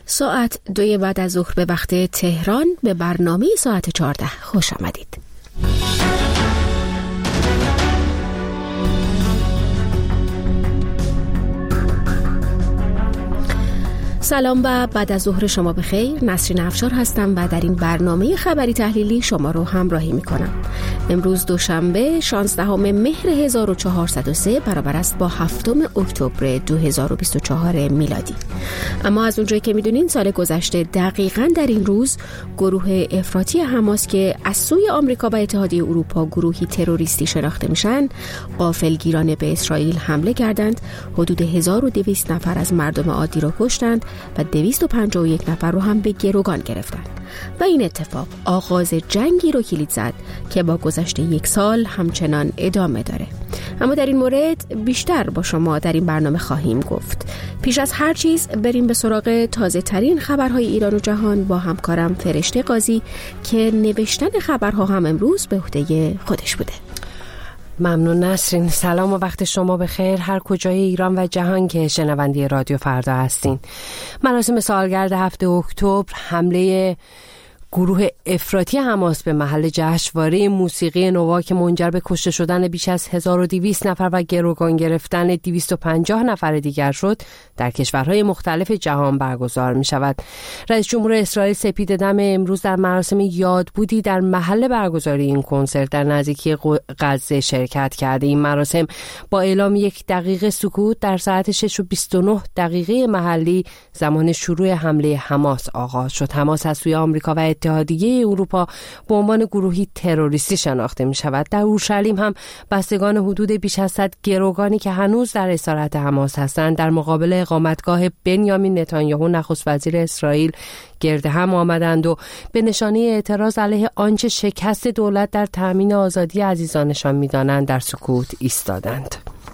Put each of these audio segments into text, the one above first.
ساعت 2 بعد از ظهر به وقت تهران به برنامه ساعت 14 خوش آمدید. سلام و بعد از ظهر شما بخیر. نسرین افشار هستم و در این برنامه خبری تحلیلی شما رو همراهی میکنم. امروز دوشنبه 16 مهر 1403 برابر است با 7 اکتبر 2024 میلادی. اما از اونجایی که میدونین سال گذشته دقیقاً در این روز گروه افراطی حماس که از سوی آمریکا و اتحادیه اروپا گروهی تروریستی شناخته میشن، غافلگیرانه به اسرائیل حمله کردند. حدود 1200 نفر از مردم عادی را کشتند و 251 نفر رو هم به گروگان گرفتند و این اتفاق آغاز جنگی رو کلید زد که با گذشت 1 سال همچنان ادامه داره. اما در این مورد بیشتر با شما در این برنامه خواهیم گفت. پیش از هر چیز بریم به سراغ تازه ترین خبرهای ایران و جهان با همکارم فرشته قاضی که نوشتن خبرها هم امروز به عهده خودش بوده. ممنون نسرین. سلام و وقت شما بخیر هر کجای ایران و جهان که شنونده رادیو فردا هستین. مراسم سالگرد 7 اکتبر، حمله گروه افراطی حماس به محل جشنواره موسیقی نوا که منجر به کشته شدن بیش از 1200 نفر و گروگان گرفتن 250 نفر دیگر شد، در کشورهای مختلف جهان برگزار می شود. رئیس جمهور اسرائیل سپید دم امروز در مراسم یادبودی در محل برگزاری این کنسرت در نزدیکی غزه شرکت کرده. این مراسم با اعلام 1 دقیقه سکوت در ساعت 6:29 محلی زمان شروع حمله حماس آغاز شد. حماس از سوی آمریکا و اتحادیه اروپا به عنوان گروهی تروریستی شناخته می شود. در اورشلیم هم بستگان حدود بیش از 100 گروگانی که هنوز در اسارت حماس هستند در مقابل اقامتگاه بنیامین نتانیاهو نخست وزیر اسرائیل گرد هم آمدند و به نشانه اعتراض علیه آنچه شکست دولت در تامین آزادی عزیزانشان می‌دانند در سکوت ایستادند.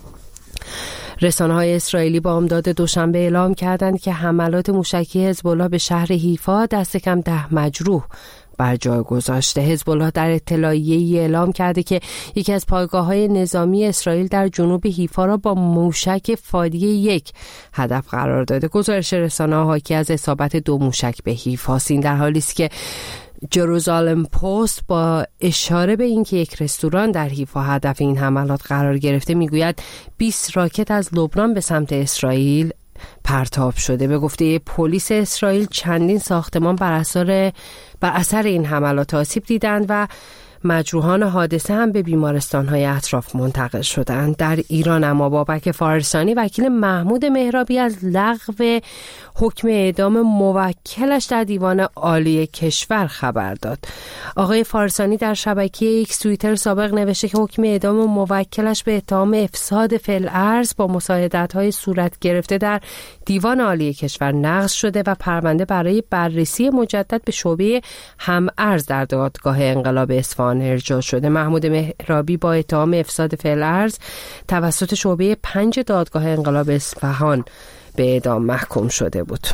رسانه‌های اسرائیلی با امداد دوشنبه اعلام کردند که حملات موشکی حزب الله به شهر حیفا دست کم 10 مجروح بر جای گذاشته. حزب الله در اطلاعیه‌ای اعلام کرده که یکی از پایگاه‌های نظامی اسرائیل در جنوب حیفا را با موشک فادیه 1 هدف قرار داده. گزارش رسانه‌ها حاکی از اصابت 2 موشک به حیفا است. این در حالی است که جروزالم پست با اشاره به اینکه یک رستوران در حیفا هدف این حملات قرار گرفته میگوید 20 راکت از لبنان به سمت اسرائیل پرتاب شده. به گفته پلیس اسرائیل چندین ساختمان بر اثر این حملات آسیب دیدند و مجروحان حادثه هم به بیمارستان‌های اطراف منتقل شدند. در ایران اما بابک فارسانی وکیل محمود مهرابی از لغو حکم اعدام موکلش در دیوان عالی کشور خبر داد. آقای فارسانی در شبکه ایکس توییتر سابق نوشته که حکم اعدام موکلش به اتهام افساد فی الارض با مساعدت‌های صورت گرفته در دیوان عالی کشور نقض شده و پرونده برای بررسی مجدد به شعبه هم‌ارز در دادگاه انقلاب اصفهان ارجاع شده. محمود مهرابی با اتهام افساد فی الارض توسط شعبه 5 دادگاه انقلاب اصفهان به اعدام محکوم شده بود.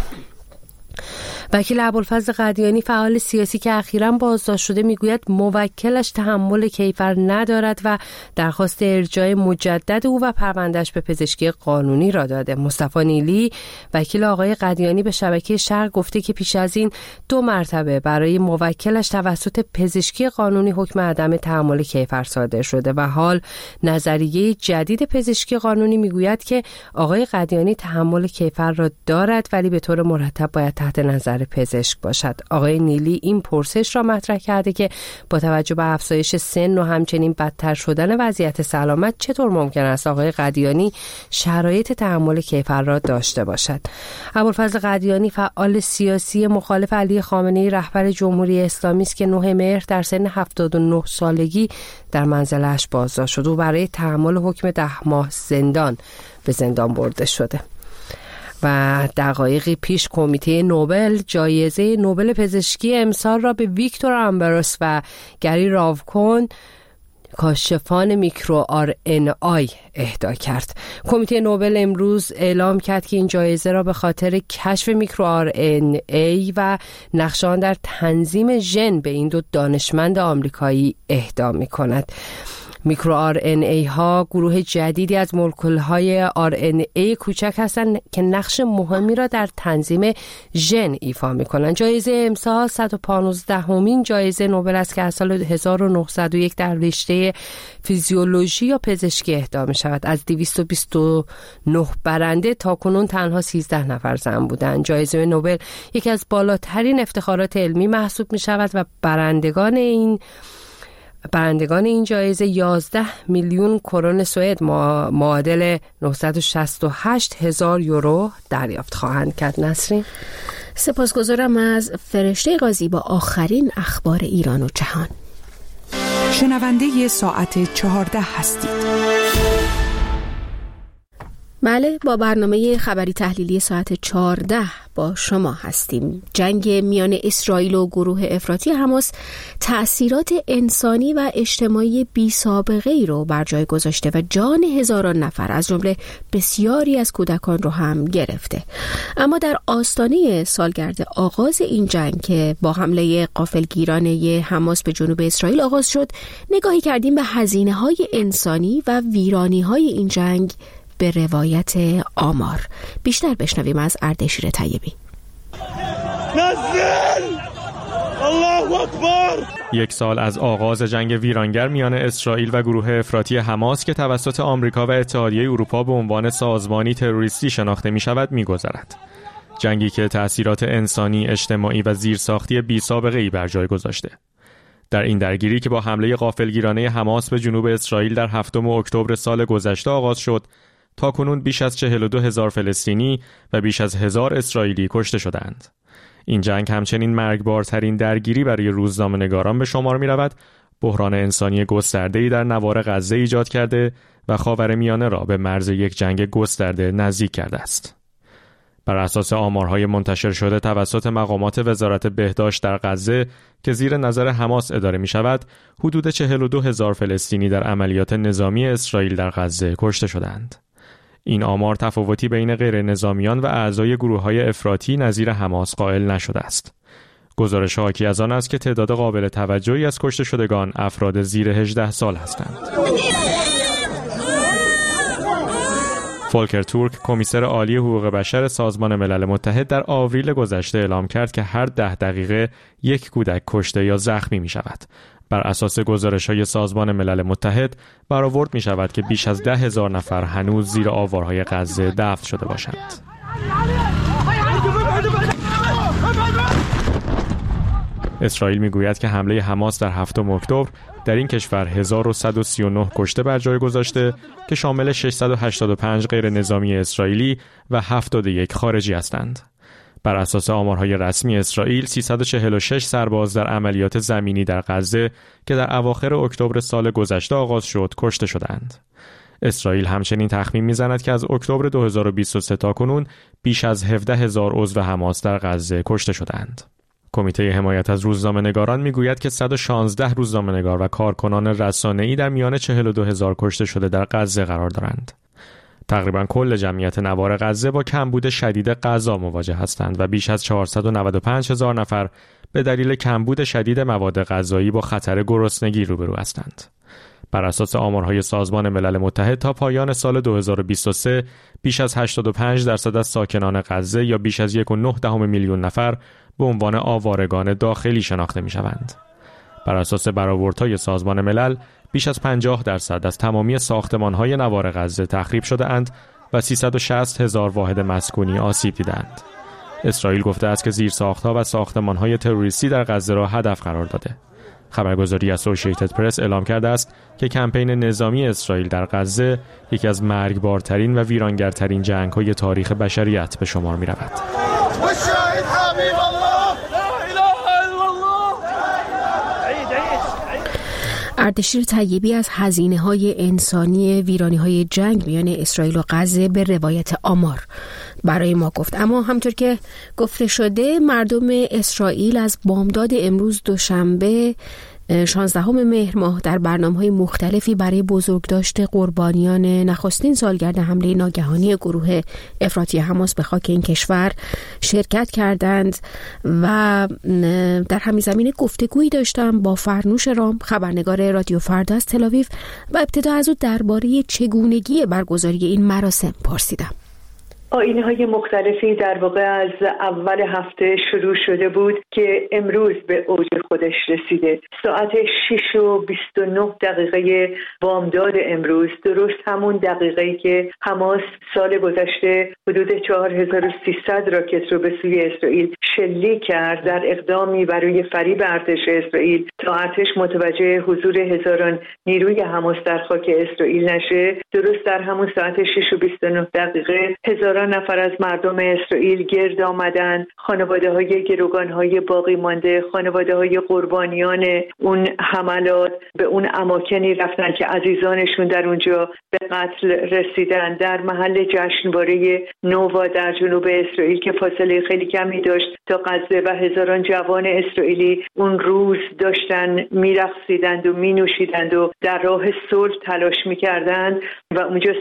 وکیل ابوالفضل قدیانی فعال سیاسی که اخیراً بازداشت شده میگوید موکلش تحمل کیفر ندارد و درخواست ارجاع مجدد او و پروندهش به پزشکی قانونی را داده. مصطفی نیلی وکیل آقای قدیانی به شبکه شرق گفته که پیش از این 2 مرتبه برای موکلش توسط پزشکی قانونی حکم عدم تحمل کیفر صادر شده و حال نظریه جدید پزشکی قانونی میگوید که آقای قدیانی تحمل کیفر را دارد ولی به طور مرتب باید تحت نظر پزشک باشد. آقای نیلی این پرسش را مطرح کرده که با توجه به افزایش سن و همچنین بدتر شدن وضعیت سلامت چطور ممکن است آقای قدیانی شرایط تحمل کیفر را داشته باشد. ابوالفضل قدیانی فعال سیاسی مخالف علی خامنه‌ای رهبر جمهوری اسلامی است که 9 مهر در سن 79 سالگی در منزلش بازداشت شد و برای تحمل حکم 10 ماه زندان به زندان برده شده. و دقایقی پیش کمیته نوبل جایزه نوبل پزشکی امسال را به ویکتور امبروس و گری راوکون کاشفان میکرو RNA اهدا کرد. کمیته نوبل امروز اعلام کرد که این جایزه را به خاطر کشف میکرو RNA و نقش آن در تنظیم ژن به این 2 دانشمند آمریکایی اهدا می‌کند. میکرو RNA ها گروه جدیدی از مولکول‌های RNA کوچک هستند که نقش مهمی را در تنظیم ژن ایفا می‌کنند. جایزه امسال 115مین جایزه نوبل است که از سال 1901 در رشته فیزیولوژی یا پزشکی اهدا می‌شود. از 229 برنده تاکنون تنها 13 نفر زن بودند. جایزه نوبل یکی از بالاترین افتخارات علمی محسوب می‌شود و برندگان این جایزه 11 میلیون کرون سوئد معادل 968,000 یورو دریافت خواهند کرد. نسرین، سپاسگزارم از فرشته قاضی با آخرین اخبار ایران و جهان. شنونده ساعت 14 هستید. بله، با برنامه خبری تحلیلی ساعت 14 با شما هستیم. جنگ میان اسرائیل و گروه افراطی حماس تأثیرات انسانی و اجتماعی بی سابقه ای رو بر جای گذاشته و جان هزاران نفر از جمله بسیاری از کودکان رو هم گرفته. اما در آستانه سالگرد آغاز این جنگ که با حمله غافلگیرانه حماس به جنوب اسرائیل آغاز شد، نگاهی کردیم به هزینه‌های انسانی و ویرانی‌های این جنگ به روایت آمار. بیشتر بشنویم از اردشیر طیبی. نزل! الله اکبر! یک سال از آغاز جنگ ویرانگر میان اسرائیل و گروه افراطی حماس که توسط آمریکا و اتحادیه اروپا به عنوان سازمانی تروریستی شناخته می شود می گذرد. جنگی که تأثیرات انسانی، اجتماعی و زیرساختی بی سابقه ای بر جای گذاشته. در این درگیری که با حمله غافلگیرانه حماس به جنوب اسرائیل در 7 اکتبر سال گذشته آغاز شد، تاکنون بیش از 42,000 فلسطینی و بیش از 1000 اسرائیلی کشته شدند. این جنگ همچنین مرگبارترین درگیری برای روزنامه‌نگاران به شمار می‌رود، بحران انسانی گسترده‌ای در نوار غزه ایجاد کرده و خاورمیانه را به مرز یک جنگ گسترده نزدیک کرده است. بر اساس آمارهای منتشر شده توسط مقامات وزارت بهداشت در غزه که زیر نظر حماس اداره می‌شود، حدود 42,000 فلسطینی در عملیات نظامی اسرائیل در غزه کشته شدند. این آمار تفاوتی بین غیر نظامیان و اعضای گروه‌های افراطی نظیر حماس قائل نشده است. گزارش حاکی از آن است که تعداد قابل توجهی از کشته شدگان افراد زیر 18 سال هستند. فولکر تورک، کمیسر عالی حقوق بشر سازمان ملل متحد، در آوریل گذشته اعلام کرد که هر 10 دقیقه یک کودک کشته یا زخمی می شود. بر اساس گزارش‌های سازمان ملل متحد برآورد می شود که بیش از 10,000 نفر هنوز زیر آوارهای غزه دفن شده باشند. اسرائیل میگوید که حمله حماس در 7 اکتبر در این کشور 1139 کشته بر جای گذاشته که شامل 685 غیر نظامی اسرائیلی و 71 خارجی هستند. بر اساس آمارهای رسمی اسرائیل 346 سرباز در عملیات زمینی در غزه که در اواخر اکتبر سال گذشته آغاز شد کشته شدند. اسرائیل همچنین تخمین میزند که از اکتبر 2023 تا کنون بیش از 17,000 عضو حماس در غزه کشته شدند. کمیته حمایت از روزنامه‌نگاران میگوید که 116 روزنامه‌نگار و کارکنان رسانه‌ای در میان 42,000 کشته شده در غزه قرار دارند. تقریباً کل جمعیت نوار غزه با کمبود شدید غذا مواجه هستند و بیش از 495,000 نفر به دلیل کمبود شدید مواد غذایی با خطر گرسنگی روبرو هستند. بر اساس آمارهای سازمان ملل متحد تا پایان سال 2023 بیش از 85% از ساکنان غزه یا بیش از 1.9 میلیون نفر به عنوان آوارگان داخلی شناخته می‌شوند. بر اساس برآوردهای سازمان ملل بیش از 50% از تمامی ساختمان‌های نوار غزه تخریب شده‌اند و 360,000 واحد مسکونی آسیب دیدند. اسرائیل گفته است که زیرساخت‌ها و ساختمان‌های تروریستی در غزه را هدف قرار داده. خبرگزاری اسوسییتد پرس اعلام کرده است که کمپین نظامی اسرائیل در غزه یکی از مرگبارترین و ویرانگرترین جنگ‌های تاریخ بشریت به شمار می‌رود. اردشیر طیبی از هزینه‌های انسانی ویرانی‌های جنگ میان اسرائیل و غزه به روایت آمار برای ما گفت. اما همطور که گفته شده مردم اسرائیل از بامداد امروز دوشنبه 16 مهر ماه در برنامه‌های مختلفی برای بزرگداشت قربانیان نخستین سالگرد حمله ناگهانی گروه افراطی حماس به خاک این کشور شرکت کردند و در همین زمینه گفتگویی داشتم با فرنوش رام، خبرنگار رادیو فردا از تل‌آویو و ابتدا از او درباره چگونگی برگزاری این مراسم پرسیدم. آیین‌های مختلفی در واقع از اول هفته شروع شده بود که امروز به اوج خودش رسیده. ساعت 6:29 بامداد امروز، درست همون دقیقه‌ای که حماس سال گذشته حدود 4300 راکت رو به سوی اسرائیل شلیک کرد در اقدامی برای فریب ارتش اسرائیل تا ارتش متوجه حضور هزاران نیروی حماس در خاک اسرائیل نشه، درست در همون ساعت 6:29 هزاران نفر از مردم اسرائیل گرد آمدن. خانواده‌های گروگان‌های باقی مانده، خانواده‌های قربانیان اون حملات به اون اماکنی رفتن که عزیزانشون در اونجا به قتل رسیدن. در محل جشنواره نووا در جنوب اسرائیل که فاصله خیلی کمی داشت تا غزه و هزاران جوان اسرائیلی اون روز داشتن میرقصیدند و مینوشیدند و در راه صلح تلاش میکردند و اونجا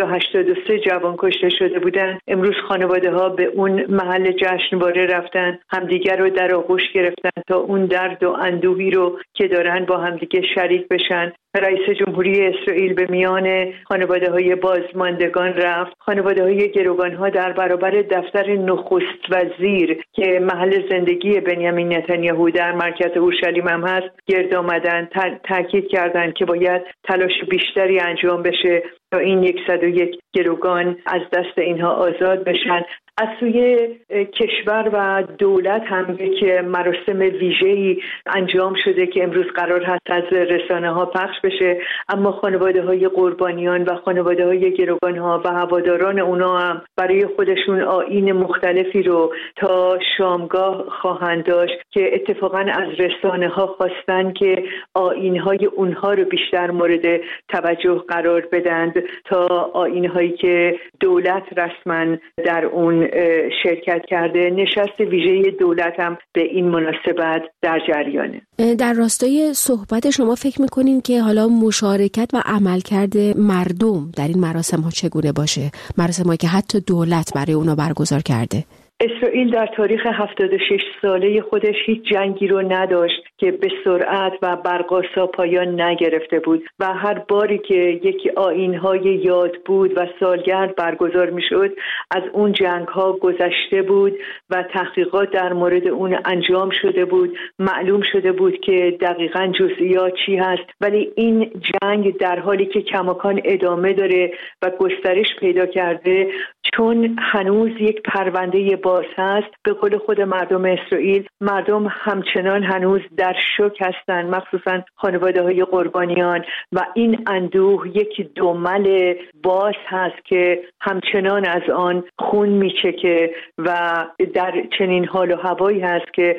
383 جوان کشته شده بودند. امروز خانواده ها به اون محل جشنواره رفتن، همدیگر رو در آغوش گرفتن تا اون درد و اندوهی رو که دارن با همدیگه شریک بشن. رئیس جمهوری اسرائیل به میان خانواده های بازماندگان رفت. خانواده های گروگان ها در برابر دفتر نخست وزیر که محل زندگی بنیامین نتانیاهو در مرکز اورشلیم هم هست گرد آمدن، تاکید کردند که باید تلاش بیشتری انجام بشه تا این 101 گروگان از دست اینها آزاد بشن. از سوی کشور و دولت هم یک مراسم ویژه‌ای انجام شده که امروز قرار هست از رسانه‌ها پخش بشه، اما خانواده‌های قربانیان و خانواده‌های گروگان‌ها و هواداران اونا هم برای خودشون آیین مختلفی رو تا شامگاه خواهند داشت که اتفاقاً از رسانه‌ها خواستن که آیین‌های اونها رو بیشتر مورد توجه قرار بدند تا آیین‌هایی که دولت رسما در اون شرکت کرده. نشست ویژه دولت هم به این مناسبت در جریانه. در راستای صحبت شما فکر میکنین که حالا مشارکت و عملکرد مردم در این مراسم ها چگونه باشه؟ مراسم هایی که حتی دولت برای اونا برگزار کرده. اسرائیل در تاریخ 76 ساله خودش هیچ جنگی رو نداشت که به سرعت و برقاسا پایان نگرفته بود و هر باری که یکی آیین‌های یاد بود و سالگرد برگزار می‌شد از اون جنگ‌ها گذشته بود و تحقیقات در مورد اون انجام شده بود، معلوم شده بود که دقیقاً جزئیات چی هست، ولی این جنگ در حالی که کماکان ادامه داره و گسترش پیدا کرده، چون هنوز یک پرونده باز هست، به قول خود مردم اسرائیل، مردم همچنان هنوز در شوک هستند، مخصوصا خانواده‌های قربانیان، و این اندوه یک دمل باز هست که همچنان از آن خون میچکه و در چنین حال و هوایی هست که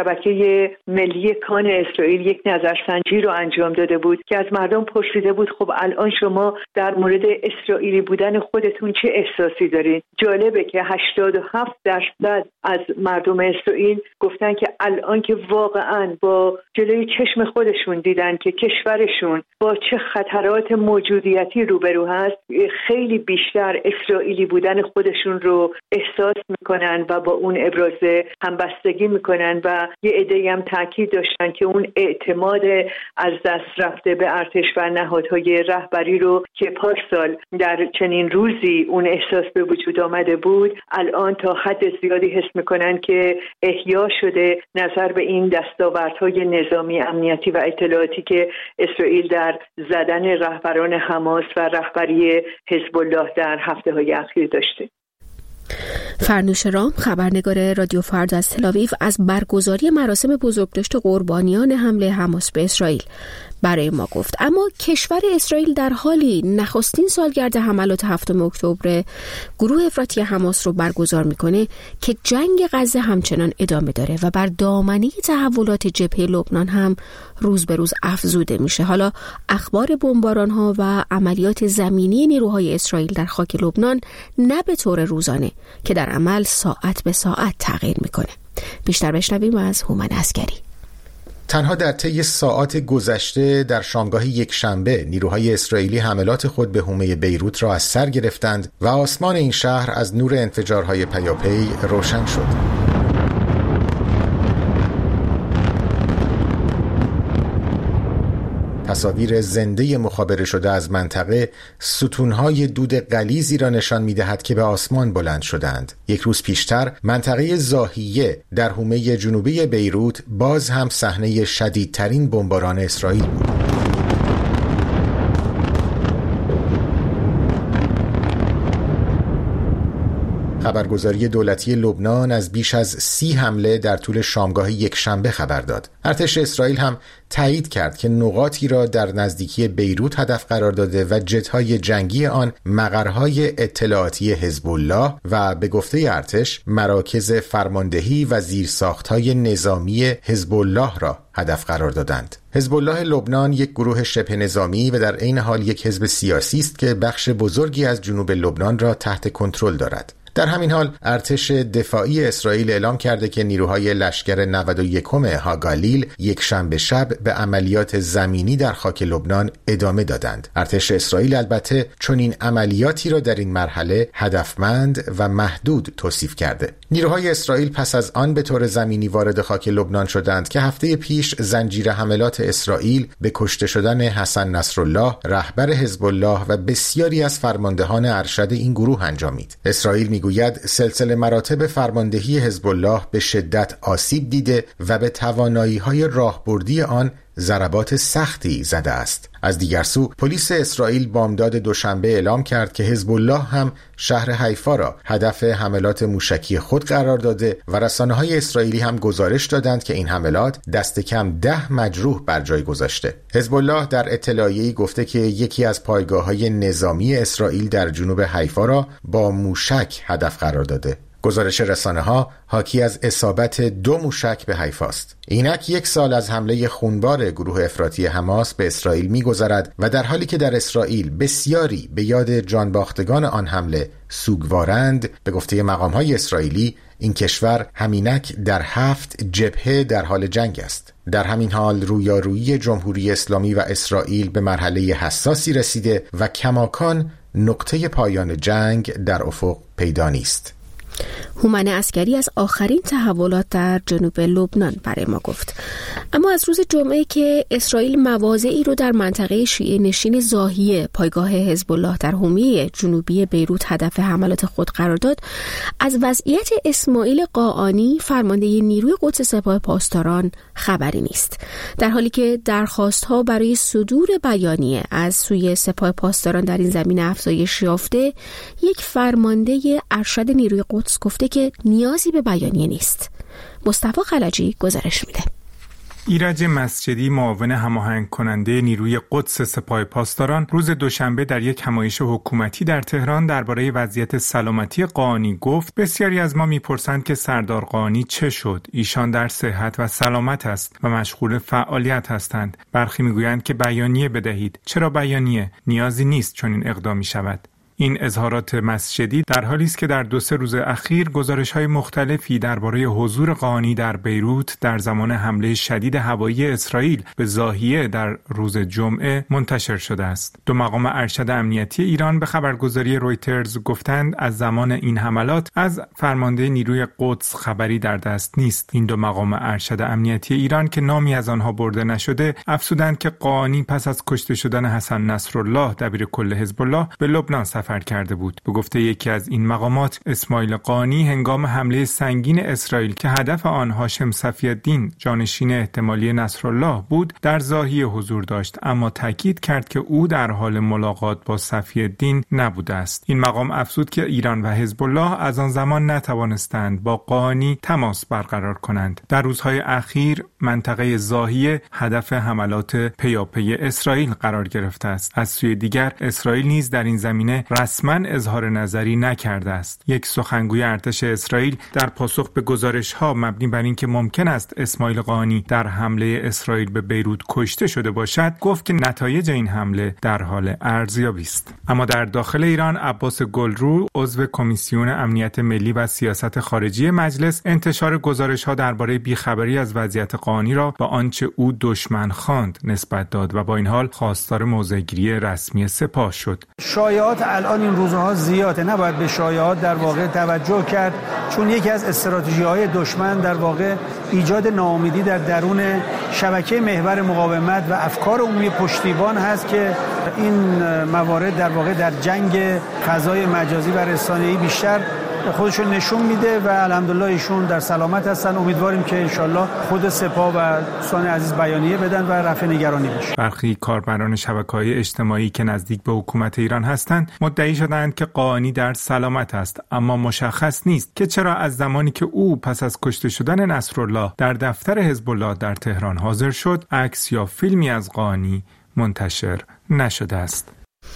شبکه ملی کان اسرائیل یک نظرسنجی رو انجام داده بود که از مردم پرسیده بود خب الان شما در مورد اسرائیلی بودن خودتون چه احساسی دارین؟ جالبه که 87% از مردم اسرائیل گفتن که الان که واقعاً با جلوی چشم خودشون دیدن که کشورشون با چه خطرات موجودیتی روبرو هست، خیلی بیشتر اسرائیلی بودن خودشون رو احساس میکنن و با اون ابراز همبستگی میکنن و یه عده‌ای هم تاکید داشتن که اون اعتماد از دست رفته به ارتش و نهادهای رهبری رو که پارسال در چنین روزی اون احساس به وجود آمده بود، الان تا حد زیادی حس میکنن که احیا شده نظر به این دستاوردهای نظامی، امنیتی و اطلاعاتی که اسرائیل در زدن رهبران حماس و رهبری حزب الله در هفته‌های اخیر داشته. فرنوش رام، خبرنگار رادیو فردا از تل‌آویو، از برگزاری مراسم بزرگداشت قربانیان حمله حماس به اسرائیل برای ما گفت. اما کشور اسرائیل در حالی نخستین سالگرد حملات 7 اکتبر گروه افراطی حماس رو برگزار میکنه که جنگ غزه همچنان ادامه داره و بر دامنه تحولات جبهه لبنان هم روز به روز افزوده میشه. حالا اخبار بمباران ها و عملیات زمینی نیروهای اسرائیل در خاک لبنان نه به طور روزانه که در عمل ساعت به ساعت تغییر میکنه. بیشتر بشنویم از هومن عسکری. تنها در طی ساعات گذشته در شامگاه یکشنبه نیروهای اسرائیلی حملات خود به حومه بیروت را از سر گرفتند و آسمان این شهر از نور انفجارهای پیاپی روشن شد. تصاویر زنده مخابره شده از منطقه ستونهای دود غلیظی را نشان می‌دهد که به آسمان بلند شدند. یک روز پیشتر منطقه زاهیه در حومه جنوبی بیروت باز هم صحنه شدیدترین بمباران اسرائیل بود. خبرگزاری دولتی لبنان از بیش از 30 حمله در طول شامگاه یکشنبه خبر داد. ارتش اسرائیل هم تایید کرد که نقاطی را در نزدیکی بیروت هدف قرار داده و جت‌های جنگی آن مقرهای اطلاعاتی حزب الله و به گفته ارتش مراکز فرماندهی و زیرساخت‌های نظامی حزب الله را هدف قرار دادند. حزب الله لبنان یک گروه شبه نظامی و در عین حال یک حزب سیاسی است که بخش بزرگی از جنوب لبنان را تحت کنترل دارد. در همین حال ارتش دفاعی اسرائیل اعلام کرده که نیروهای لشکر 91 هاگالیل یکشنبه شب به عملیات زمینی در خاک لبنان ادامه دادند. ارتش اسرائیل البته چنین عملیاتی را در این مرحله هدفمند و محدود توصیف کرده. نیروهای اسرائیل پس از آن به طور زمینی وارد خاک لبنان شدند که هفته پیش زنجیره حملات اسرائیل به کشته شدن حسن نصرالله رهبر حزب الله و بسیاری از فرماندهان ارشد این گروه انجامید. اسرائیل میگوید سلسله مراتب فرماندهی حزب الله به شدت آسیب دیده و به توانایی‌های راهبردی آن ضربات سختی زده است. از دیگر سو پلیس اسرائیل بامداد دوشنبه اعلام کرد که حزب الله هم شهر حیفا را هدف حملات موشکی خود قرار داده و رسانه‌های اسرائیلی هم گزارش دادند که این حملات دست کم 10 مجروح بر جای گذاشته. حزب الله در اطلاعیه‌ای گفته که یکی از پایگاه‌های نظامی اسرائیل در جنوب حیفا را با موشک هدف قرار داده. گزارش رسانه‌ها حاکی از اصابت 2 موشک به حیفاست. اینک 1 سال از حمله خونبار گروه افراطی حماس به اسرائیل می‌گذرد و در حالی که در اسرائیل بسیاری به یاد جانباختگان آن حمله سوگوارند، به گفته مقام‌های اسرائیلی این کشور همینک در 7 جبهه در حال جنگ است. در همین حال رویارویی جمهوری اسلامی و اسرائیل به مرحله حساسی رسیده و کماکان نقطه پایان جنگ در افق پیدا نیست. هومن عسکری از آخرین تحولات در جنوب لبنان برای ما گفت. اما از روز جمعه که اسرائیل مواضعی رو در منطقه شیعه نشین زاهیه پایگاه حزب الله در حومه جنوبی بیروت هدف حملات خود قرار داد، از وضعیت اسماعیل قاآنی فرمانده نیروی قدس سپاه پاسداران خبری نیست، در حالی که درخواست‌ها برای صدور بیانیه از سوی سپاه پاسداران در این زمینه افزایش یافته. یک فرمانده ارشد نیروی قدس گفته که نیازی به بیانیه نیست. مصطفی خلجی گزارش میده. ایرج مسجدی، معاون هماهنگ کننده نیروی قدس سپاه پاسداران، روز دوشنبه در یک همایش حکومتی در تهران درباره وضعیت سلامتی قاآنی گفت: بسیاری از ما میپرسند که سردار قاآنی چه شد؟ ایشان در صحت و سلامت است و مشغول فعالیت هستند. برخی میگویند که بیانیه بدهید. چرا بیانیه؟ نیازی نیست چنین اقدامی شود. این اظهارات مسجدی در حالی است که در 2-3 روز اخیر گزارش‌های مختلفی درباره حضور قاآنی در بیروت در زمان حمله شدید هوایی اسرائیل به زاهیه در روز جمعه منتشر شده است. 2 مقام ارشد امنیتی ایران به خبرگزاری رویترز گفتند از زمان این حملات از فرمانده نیروی قدس خبری در دست نیست. این 2 مقام ارشد امنیتی ایران که نامی از آنها برده نشده، افزودند که قاآنی پس از کشته شدن حسن نصرالله دبیرکل حزب الله به لبنان سفر کرده بود. به گفته یکی از این مقامات، اسماعیل قاآنی هنگام حمله سنگین اسرائیل که هدف آن هاشم صفی‌الدین جانشین احتمالی نصرالله بود در زاهیه حضور داشت، اما تاکید کرد که او در حال ملاقات با صفی‌الدین نبوده است. این مقام افزود که ایران و حزب الله از آن زمان نتوانستند با قاآنی تماس برقرار کنند. در روزهای اخیر منطقه زاهیه هدف حملات پیاپی اسرائیل قرار گرفته است. از سوی دیگر اسرائیل نیز در این زمینه رسما اظهار نظری نکرده است. یک سخنگوی ارتش اسرائیل در پاسخ به گزارش‌ها مبنی بر اینکه ممکن است اسماعیل قائنی در حمله اسرائیل به بیروت کشته شده باشد، گفت که نتایج این حمله در حال ارزیابی است. اما در داخل ایران عباس گلرو، عضو کمیسیون امنیت ملی و سیاست خارجی مجلس، انتشار گزارش‌ها درباره بیخبری از وضعیت قائنی را به آنچه او دشمن خواند نسبت داد و با این حال خواستار موضع‌گیری رسمی سپاه شد. شایعات الان این روزها زیاده، نباید به شایعات در واقع توجه کرد، چون یکی از استراتژی‌های دشمن در واقع ایجاد ناامیدی در درون شبکه محور مقاومت و افکار عمومی پشتیبان هست که این موارد در واقع در جنگ فضای مجازی و رسانه‌ای بیشتر خودشون نشون میده و الحمدلله ایشون در سلامت هستن. امیدواریم که انشالله خود سپاه و دوستان عزیز بیانیه بدن و رفع نگرانی بشه. برخی کاربران شبکه‌های اجتماعی که نزدیک به حکومت ایران هستند مدعی شدند که قائنی در سلامت است، اما مشخص نیست که چرا از زمانی که او پس از کشته شدن نصرالله در دفتر حزب الله در تهران حاضر شد، عکس یا فیلمی از قائنی منتشر نشده است.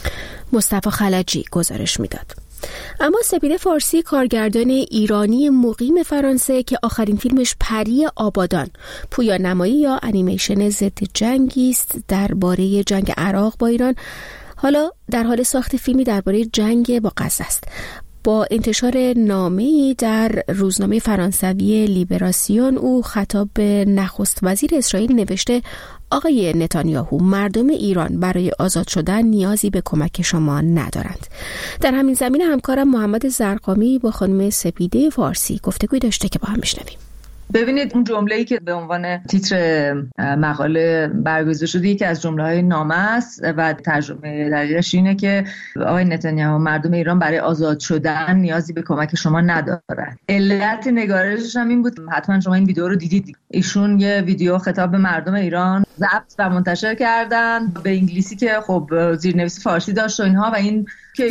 مصطفی خلجی گزارش میداد. اما سپیده فارسی، کارگردان ایرانی مقیم فرانسه که آخرین فیلمش پری آبادان پویانمایی یا انیمیشن ضد جنگی است درباره جنگ عراق با ایران، حالا در حال ساخت فیلمی درباره جنگ با غزه است. با انتشار نامه‌ای در روزنامه فرانسوی لیبراسیون، او خطاب به نخست وزیر اسرائیل نوشته: آقای نتانیاهو، مردم ایران برای آزاد شدن نیازی به کمک شما ندارند. در همین زمینه همکارم محمد زرقامی با خانم سپیده فارسی گفتگوی داشته که با هم میشنویم. ببینید، اون جمله‌ای که به عنوان تیتر مقاله برگزیده شده یکی از جمله‌های نامه است و ترجمه دقیقش اینه که آقای نتانیاهو، مردم ایران برای آزاد شدن نیازی به کمک شما ندارند. علت نگارشش هم این بود، حتما شما این ویدیو رو دیدید، ایشون یه ویدیو خطاب به مردم ایران ضبط و منتشر کردن به انگلیسی که خب زیرنویس فارسی داشت و اینها، و این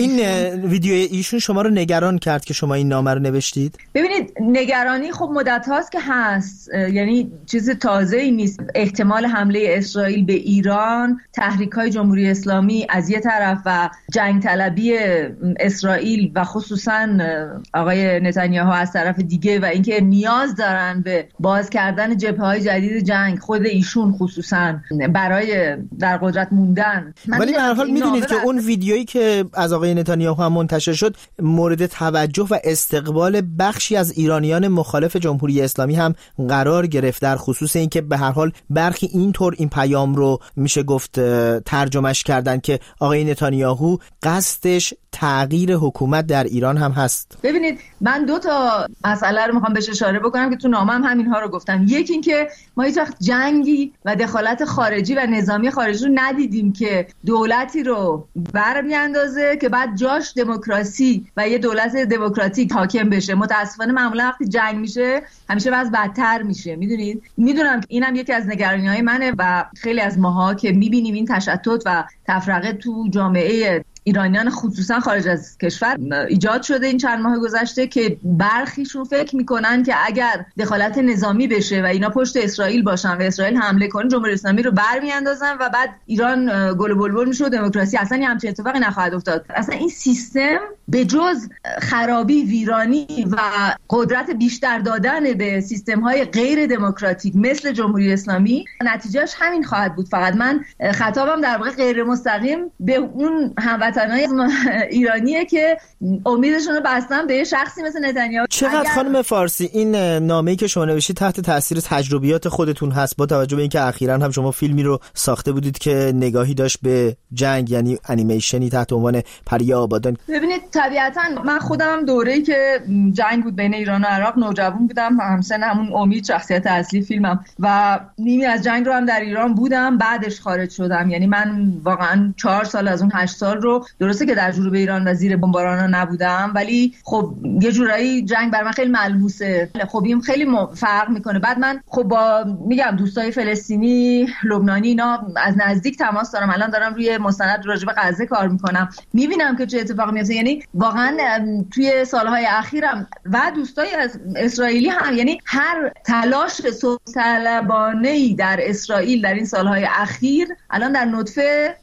ویدیو ایشون شما رو نگران کرد که شما این نامه رو نوشتید؟ ببینید، نگرانی خب مدت هاست که هست، یعنی چیز تازه‌ای نیست. احتمال حمله اسرائیل به ایران، تحریک‌های جمهوری اسلامی از یه طرف و جنگ طلبی اسرائیل و خصوصا آقای نتانیاهو از طرف دیگه، و اینکه نیاز دارن به باز کردن جبهه‌های جدید جنگ، خود ایشون خصوصا برای در قدرت موندن. ولی به هر حال می‌دونید که اون ویدیویی که از آقای نتانیاهو هم منتشر شد مورد توجه و استقبال بخشی از ایرانیان مخالف جمهوری اسلامی هم قرار گرفت، در خصوص اینکه به هر حال برخی اینطور این پیام رو میشه گفت ترجمهش کردن که آقای نتانیاهو قصدش تغییر حکومت در ایران هم هست. ببینید، من دو تا مسئله رو میخوام بهش اشاره بکنم که تو نامم همینها رو گفتم. یکی این که ما هیچ وقت جنگی و دخالت خارجی و نظامی خارجی رو ندیدیم که دولتی رو برمیاندازه که بعد جاش دموکراسی و یه دولت دموکراتیک حاکم بشه. متاسفانه معمولا وقتی جنگ میشه همیشه وضع بدتر میشه. میدونم که اینم یکی از نگرانی‌های منه و خیلی از ماها که میبینیم این تشتت و تفرقه تو جامعه ایرانیان خصوصا خارج از کشور ایجاد شده این چند ماه گذشته، که برخیشون فکر میکنن که اگر دخالت نظامی بشه و اینا پشت اسرائیل باشن و اسرائیل حمله کنه، جمهوری اسلامی رو برمیاندازن و بعد ایران گل و بلبل میشه و دموکراسی. اصلا همچین اتفاقی نخواهد افتاد. اصلا این سیستم به جز خرابی، ویرانی و قدرت بیشتر دادن به سیستم‌های غیر دموکراتیک مثل جمهوری اسلامی، نتیجهش همین خواهد بود. فقط من خطابم در واقع غیر مستقیم به اون هموطنای ایرانیه که امیدشون رو بستن به شخصی مثل نتانیاهو. چقدر خانم فارسی این نامه‌ای که شما نوشتید تحت تاثیر تجربیات خودتون هست، با توجه به اینکه اخیراً هم شما فیلمی رو ساخته بودید که نگاهی داشت به جنگ، یعنی انیمیشنی تحت عنوان پری آبادان؟ ببینید، طبیعتاً من خودم دوره‌ای که جنگ بود بین ایران و عراق نوجوان بودم، همسن همون امید شخصیت اصلی فیلمم، و نیمی از جنگ رو هم در ایران بودم، بعدش خارج شدم. یعنی من واقعاً 4 سال از اون 8 سال رو درسته که در جنوب ایران و زیر بمبارانا نبودم، ولی خب یه جورایی جنگ بر من خیلی ملموسه. خب این خیلی فرق میکنه. بعد من خب با دوستای فلسطینی، لبنانی اینا از نزدیک تماس دارم. الان دارم روی مستند راجع به غزه کار میکنم، میبینم که چه اتفاقی میفته. یعنی واقعا توی سالهای اخیرم و دوستای از اسرائیلی هم، یعنی هر تلاش صلح طلبانه‌ای در اسرائیل در این سالهای اخیر الان در نطفه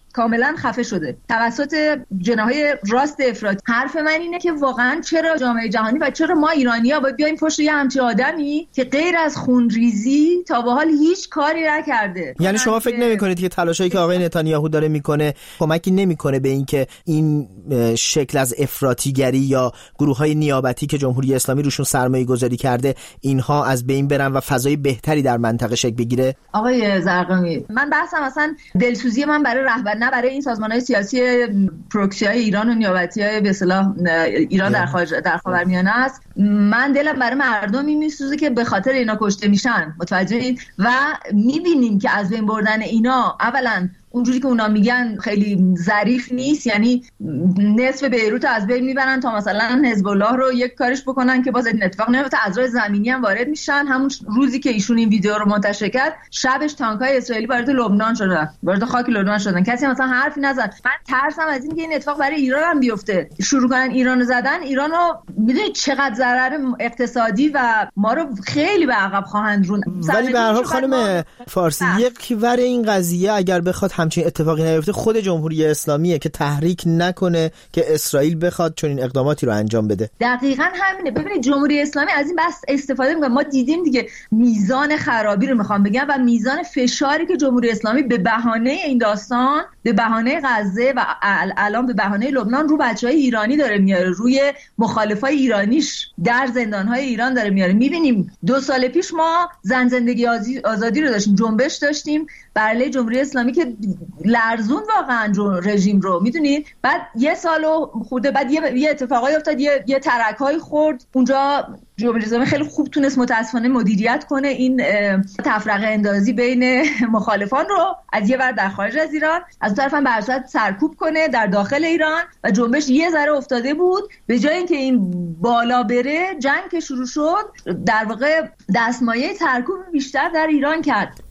کاملا خفه شده توسط جناح‌های راست افراطی. حرف من اینه که واقعا چرا جامعه جهانی و چرا ما ایرانی‌ها باید بیایم پشت یه همچین آدمی که غیر از خونریزی تا به حال هیچ کاری نکرده؟ یعنی شما فکر نمی‌کنید که تلاشایی که آقای نتانیاهو داره میکنه کمکی نمیکنه به اینکه این شکل از افراطیگری یا گروه‌های نیابتی که جمهوری اسلامی روشون سرمایه‌گذاری کرده اینها از بین برن و فضای بهتری در منطقه شکل بگیره؟ آقای زرقامی، من بحثم اصلا دلسوزی من برای رهبر، نه برای این سازمان‌های سیاسی پروکسی‌های ایران و نیابتی‌های به اصطلاح ایران در خاورمیانه است. من دلم برای مردمی میسوزه که به خاطر اینا کشته میشن، متوجهید؟ و میبینیم که از بین بردن اینا اولا اونجوری که اونا میگن خیلی ظریف نیست، یعنی نصف بیروت از بین میبرن تا مثلا حزب الله رو یک کارش بکنن که باز این اتفاق نیفته. از راه زمینی هم وارد میشن. همون روزی که ایشون این ویدیو رو منتشر کرد شبش تانکای اسرائیلی وارد لبنان شدن، وارد خاک لبنان شدن. کسی مثلا حرفی نزد. من ترسم از این که این اتفاق برای ایران هم بیفته، شروع کنن ایرانو زدن. ایرانو میدونید چقدر ضرر اقتصادی و ما رو خیلی به عقب خواهند رون. ولی به هر حال خانم فارسی یک ور این قضیه اگر بخواد همچین اتفاقی نیفته خود جمهوری اسلامیه که تحریک نکنه که اسرائیل بخواد چون این اقداماتی رو انجام بده. دقیقاً همینه. ببینید جمهوری اسلامی از این بحث استفاده میکنه. ما دیدیم دیگه میزان خرابی رو میخوام بگم و میزان فشاری که جمهوری اسلامی به بهانه این داستان، به بهانه غزه و الان به بهانه لبنان رو بچهای ایرانی داره میاره، روی مخالفای ایرانیش در زندانهای ایران داره میاره. میبینیم 2 سال پیش ما زن زندگی آزادی رو داشتیم، جنبش داشتیم برای جمهوری اسلامی که لرزون واقعا رژیم رو، میدونید. بعد یه سالو خورده بعد یه اتفاقایی افتاد، یه ترک‌های خورد اونجا. جمهوری اسلامی خیلی خوب تونست متاسفانه مدیریت کنه این تفرقه اندازی بین مخالفان رو از یه ور در خارج از ایران، از اون طرف هم به هر صورت سرکوب کنه در داخل ایران و جنبش یه ذره افتاده بود. به جای اینکه این بالا بره، جنگ که شروع شد در واقع دستمایه سرکوب بیشتر در ایران کرد.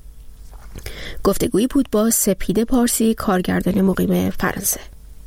گفتگویی بود با سپیده پارسی، کارگردان مقیم فرانسه.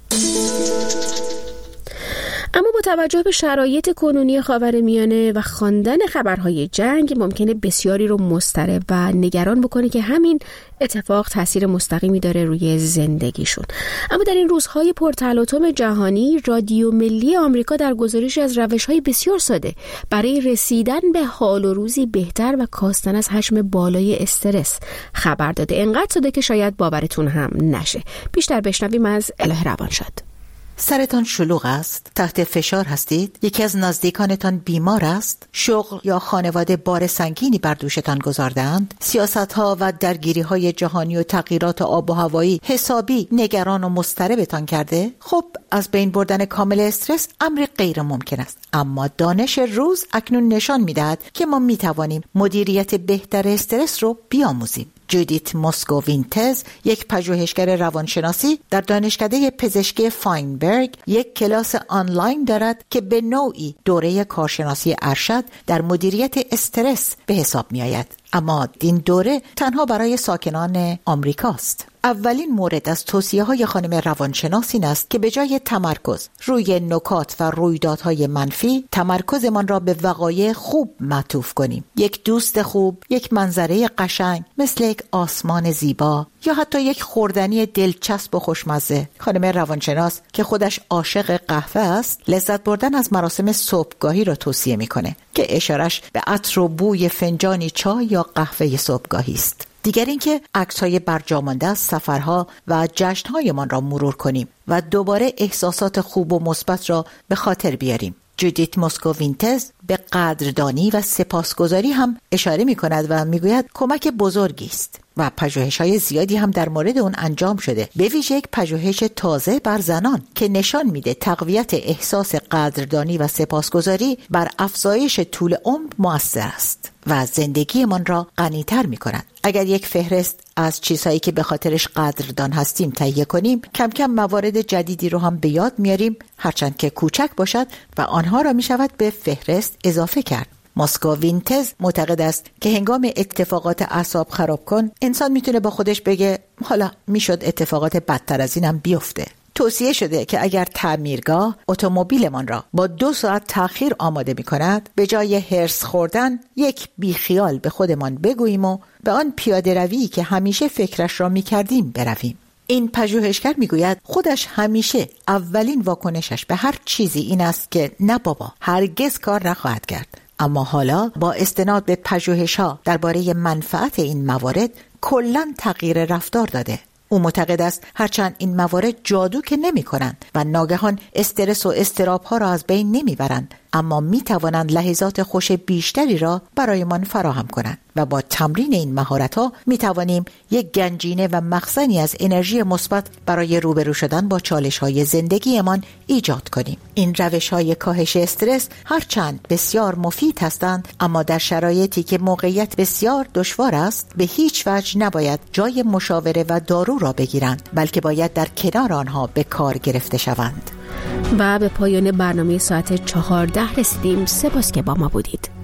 اما با توجه به شرایط کنونی خاورمیانه و خواندن خبرهای جنگ ممکنه بسیاری رو مضطرب و نگران بکنه که همین اتفاق تاثیر مستقیمی داره روی زندگیشون. اما در این روزهای پرتلاطم جهانی، رادیو ملی آمریکا در گزارشی از روش‌های بسیار ساده برای رسیدن به حال و روزی بهتر و کاستن از حجم بالای استرس خبر داده. انقدر ساده که شاید باورتون هم نشه. بیشتر بشنویم از الهه روانشاد. سرتان شلوغ است؟ تحت فشار هستید؟ یکی از نزدیکانتان بیمار است؟ شغل یا خانواده بار سنگینی بر دوشتان گذاردند؟ سیاست‌ها و درگیری‌های جهانی و تغییرات آب و هوایی حسابی نگران و مضطربتان کرده؟ خب از بین بردن کامل استرس امر غیر ممکن است، اما دانش روز اکنون نشان می‌دهد که ما می‌توانیم مدیریت بهتر استرس رو بیاموزیم. جودیت موسکووینتز، یک پژوهشگر روانشناسی در دانشکده پزشکی فاینبرگ، یک کلاس آنلاین دارد که به نوعی دوره کارشناسی ارشد در مدیریت استرس به حساب می آید. اما این دوره تنها برای ساکنان آمریکاست. اولین مورد از توصیه‌های خانم روانشناس این است که به جای تمرکز روی نکات و رویدادهای منفی، تمرکزمان را به وقایع خوب معطوف کنیم. یک دوست خوب، یک منظره قشنگ مثل یک آسمان زیبا یا حتی یک خوردنی دلچسب و خوشمزه. خانم روانشناس که خودش عاشق قهوه است، لذت بردن از مراسم صبحگاهی را توصیه می‌کنه که اشارش به عطر و بوی فنجانی چای یا قهوه صبحگاهی است. دیگر اینکه عکس‌های برجامانده از سفرها و جشن‌هایمان را مرور کنیم و دوباره احساسات خوب و مثبت را به خاطر بیاریم. جودیت موسکووینتز به قدردانی و سپاسگزاری هم اشاره می‌کند و می‌گوید کمک بزرگی است و پژوهش‌های زیادی هم در مورد اون انجام شده، به ویژه یک پژوهش تازه بر زنان که نشان میده تقویت احساس قدردانی و سپاسگزاری بر افزایش طول عمر مؤثر است و زندگیمان را غنی‌تر می‌کند. اگر یک فهرست از چیزهایی که به خاطرش قدردان هستیم تهیه کنیم، کم کم موارد جدیدی رو هم به یاد میاریم، هرچند که کوچک باشد، و آنها را میشود به فهرست اضافه کرد. موسکووینتز معتقد است که هنگام اتفاقات اعصاب خراب کن، انسان میتونه با خودش بگه حالا میشد اتفاقات بدتر از اینم بیفته. توصیه شده که اگر تعمیرگاه اتومبیلمان را با 2 ساعت تأخیر آماده می کند، به جای هرس خوردن یک بیخیال به خودمان بگوییم و به آن پیاده روی که همیشه فکرش را می کردیم برویم. این پژوهشگر میگوید خودش همیشه اولین واکنشش به هر چیزی این است که نه بابا، هرگز کار نخواهد کرد. اما حالا با استناد به پژوهش‌ها درباره منفعت این موارد کلاً تغییر رفتار داده. او معتقد است هرچند این موارد جادو که نمی کنند و ناگهان استرس و اضطراب ها را از بین نمی برند، اما می توانند لحظات خوش بیشتری را برایمان فراهم کنند و با تمرین این مهارت ها می توانیم یک گنجینه و مخزنی از انرژی مثبت برای روبرو شدن با چالش های زندگیمان ایجاد کنیم. این روش های کاهش استرس هرچند بسیار مفید هستند، اما در شرایطی که موقعیت بسیار دشوار است به هیچ وجه نباید جای مشاوره و دارو را بگیرند، بلکه باید در کنار آنها به کار گرفته شوند. و به پایان برنامه ساعت 14 رسیدیم. سپاس که با ما بودید.